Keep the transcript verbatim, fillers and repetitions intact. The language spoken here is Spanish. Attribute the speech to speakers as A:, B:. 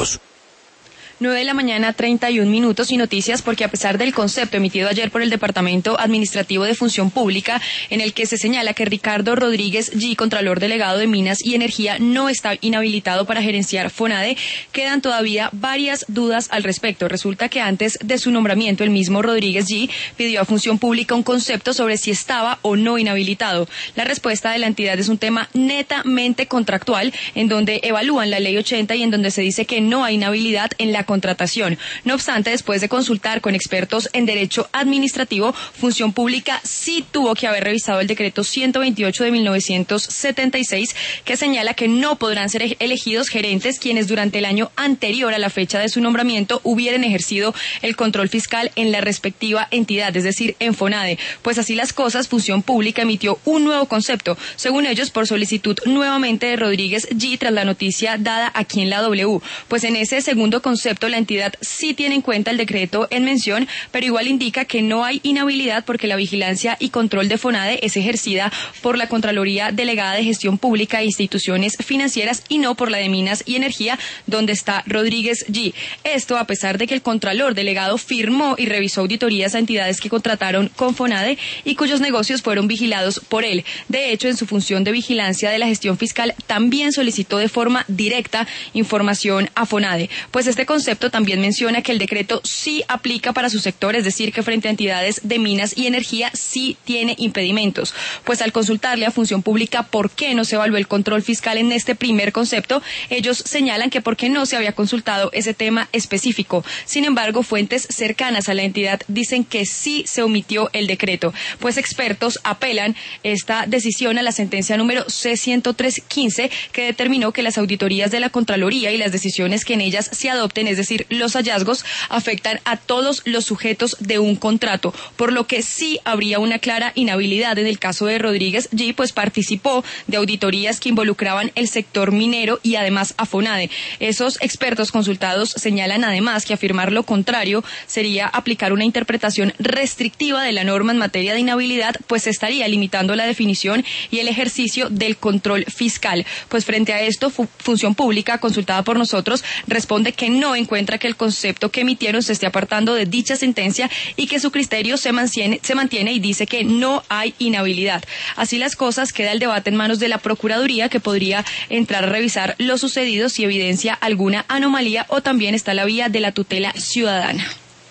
A: hallazgos.
B: nueve de la mañana, treinta y un minutos y noticias porque a pesar del concepto emitido ayer por el Departamento Administrativo de Función Pública en el que se señala que Ricardo Rodríguez G., Contralor Delegado de Minas y Energía, no está inhabilitado para gerenciar FONADE, quedan todavía varias dudas al respecto. Resulta que antes de su nombramiento el mismo Rodríguez G. pidió a Función Pública un concepto sobre si estaba o no inhabilitado. La respuesta de la entidad es un tema netamente contractual en donde evalúan la Ley ochenta y en donde se dice que no hay inhabilidad en la contratación. No obstante, después de consultar con expertos en derecho administrativo, Función Pública sí tuvo que haber revisado el decreto ciento veintiocho de mil novecientos setenta y seis, que señala que no podrán ser elegidos gerentes quienes durante el año anterior a la fecha de su nombramiento hubieran ejercido el control fiscal en la respectiva entidad, es decir, en FONADE. Pues así las cosas, Función Pública emitió un nuevo concepto, según ellos, por solicitud nuevamente de Rodríguez G. tras la noticia dada aquí en la W. Pues en ese segundo concepto la entidad sí tiene en cuenta el decreto en mención, pero igual indica que no hay inhabilidad porque la vigilancia y control de FONADE es ejercida por la Contraloría Delegada de Gestión Pública e Instituciones Financieras y no por la de Minas y Energía, donde está Rodríguez G. Esto a pesar de que el Contralor Delegado firmó y revisó auditorías a entidades que contrataron con FONADE y cuyos negocios fueron vigilados por él. De hecho, en su función de vigilancia de la gestión fiscal también solicitó de forma directa información a FONADE. Pues este concepto también menciona que el decreto sí aplica para su sector, es decir, que frente a entidades de minas y energía sí tiene impedimentos. Pues al consultarle a Función Pública por qué no se evaluó el control fiscal en este primer concepto, ellos señalan que porque no se había consultado ese tema específico. Sin embargo, fuentes cercanas a la entidad dicen que sí se omitió el decreto. Pues expertos apelan esta decisión a la sentencia número C ciento tres quince, que determinó que las auditorías de la Contraloría y las decisiones que en ellas se adopten, es decir, los hallazgos, afectan a todos los sujetos de un contrato, por lo que sí habría una clara inhabilidad en el caso de Rodríguez G., pues participó de auditorías que involucraban el sector minero y además a FONADE. Esos expertos consultados señalan además que afirmar lo contrario sería aplicar una interpretación restrictiva de la norma en materia de inhabilidad, pues estaría limitando la definición y el ejercicio del control fiscal. Pues frente a esto, Fu- Función Pública, consultada por nosotros, responde que no encuentra que el concepto que emitieron se esté apartando de dicha sentencia y que su criterio se mantiene, se mantiene y dice que no hay inhabilidad. Así las cosas, queda el debate en manos de la Procuraduría, que podría entrar a revisar lo sucedido si evidencia alguna anomalía, o también está la vía de la tutela ciudadana.